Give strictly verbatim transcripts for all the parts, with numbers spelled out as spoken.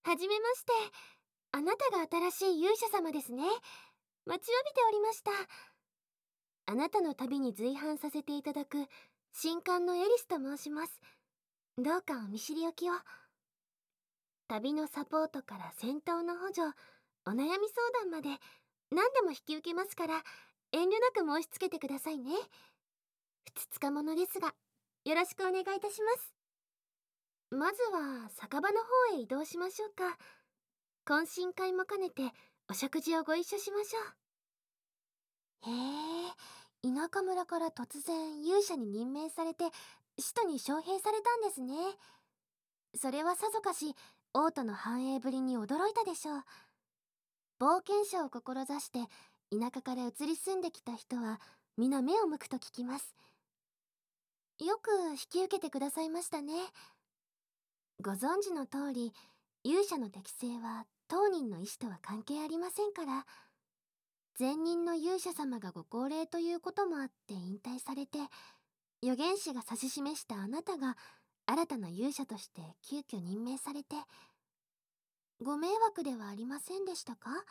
はじめまして。あなたが新しい勇者様ですね。待ちわびておりました。あなたの旅に随伴させていただく新刊のエリスと申します。どうかお見知りおきを。旅のサポートから戦闘の補助、お悩み相談まで何でも引き受けますから、遠慮なく申し付けてくださいね。ふつつかものですが、よろしくお願いいたします。まずは酒場の方へ移動しましょうか。懇親会も兼ねてお食事をご一緒しましょう。へえ、田舎村から突然勇者に任命されて使徒に招聘されたんですね。それはさぞかし王都の繁栄ぶりに驚いたでしょう。冒険者を志して田舎から移り住んできた人は皆目を向くと聞きます。よく引き受けてくださいましたね。ご存知の通り、勇者の適性は当人の意思とは関係ありませんから。前任の勇者様がご高齢ということもあって引退されて、預言者が指し示したあなたが新たな勇者として急遽任命されて、ご迷惑ではありませんでしたか？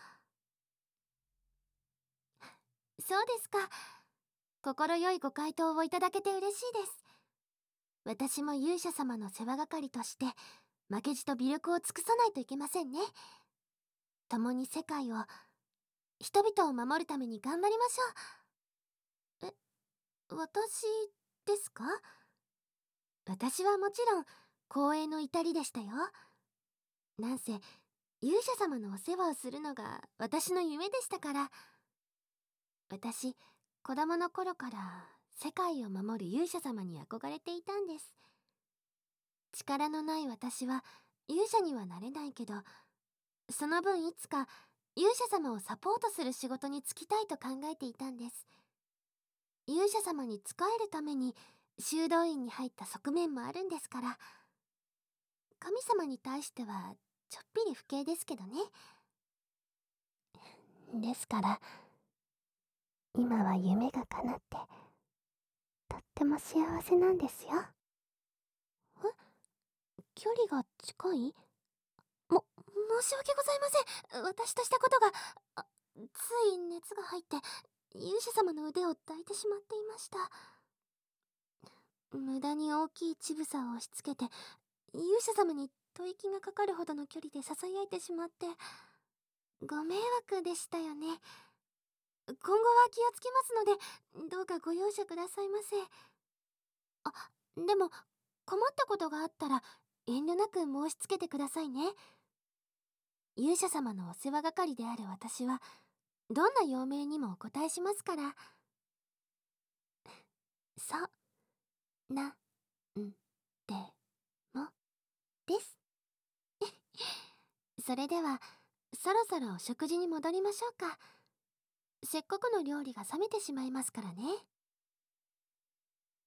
そうですか。心よいご回答をいただけて嬉しいです。私も勇者様の世話係として負けじと微力を尽くさないといけませんね。共に世界を、人々を守るために頑張りましょう。え、私ですか？私はもちろん光栄の至りでしたよ。なんせ勇者様のお世話をするのが私の夢でしたから。私、子供の頃から世界を守る勇者様に憧れていたんです。力のない私は勇者にはなれないけど、その分いつか勇者様をサポートする仕事に就きたいと考えていたんです。勇者様に仕えるために修道院に入った側面もあるんですから。神様に対してはちょっぴり不敬ですけどね。ですから今は夢が叶ってとっても幸せなんですよ。え、距離が近い？も、申し訳ございません。私としたことが、あ、つい熱が入って勇者様の腕を抱いてしまっていました。無駄に大きい乳房を押し付けて勇者様に吐息がかかるほどの距離で囁いてしまってご迷惑でしたよね。今後は気をつけますのでどうかご容赦くださいませ。あ、でも困ったことがあったら遠慮なく申し付けてくださいね。勇者様のお世話係である私はどんな用命にもお答えしますから。そ、な、ん、で、も、です。それではそろそろお食事に戻りましょうか。せっかくの料理が冷めてしまいますからね。